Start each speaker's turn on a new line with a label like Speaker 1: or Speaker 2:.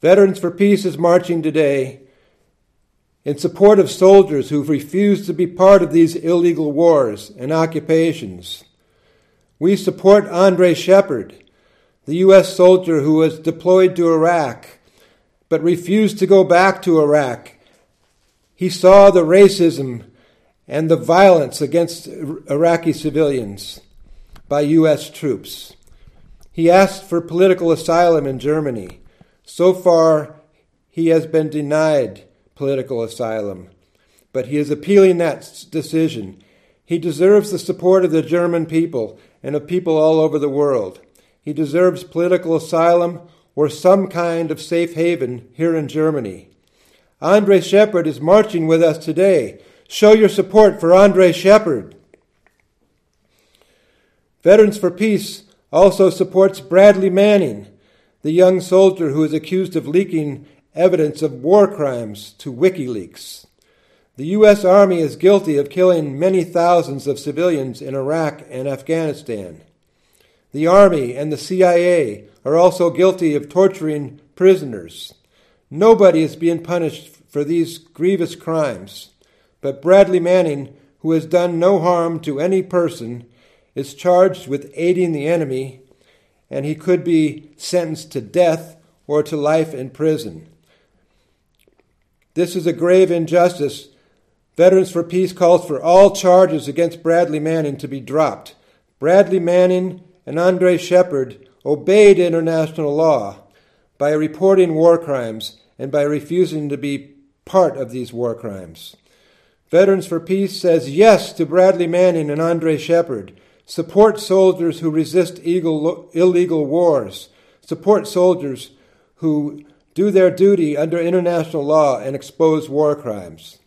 Speaker 1: Veterans for Peace is marching today in support of soldiers who've refused to be part of these illegal wars and occupations. We support Andre Shepard, the U.S. soldier who was deployed to Iraq but refused to go back to Iraq. He saw the racism and the violence against Iraqi civilians by U.S. troops. He asked for political asylum in Germany. So far, he has been denied political asylum, but he is appealing that decision. He deserves the support of the German people and of people all over the world. He deserves political asylum or some kind of safe haven here in Germany. Andre Shepard is marching with us today. Show your support for Andre Shepard. Veterans for Peace also supports Bradley Manning, the young soldier who is accused of leaking evidence of war crimes to WikiLeaks. The U.S. Army is guilty of killing many thousands of civilians in Iraq and Afghanistan. The Army and the CIA are also guilty of torturing prisoners. Nobody is being punished for these grievous crimes, but Bradley Manning, who has done no harm to any person, is charged with aiding the enemy, and he could be sentenced to death or to life in prison. This is a grave injustice. Veterans for Peace calls for all charges against Bradley Manning to be dropped. Bradley Manning and Andre Shepard obeyed international law by reporting war crimes and by refusing to be part of these war crimes. Veterans for Peace says yes to Bradley Manning and Andre Shepard. Support soldiers who resist illegal wars. Support soldiers who do their duty under international law and expose war crimes.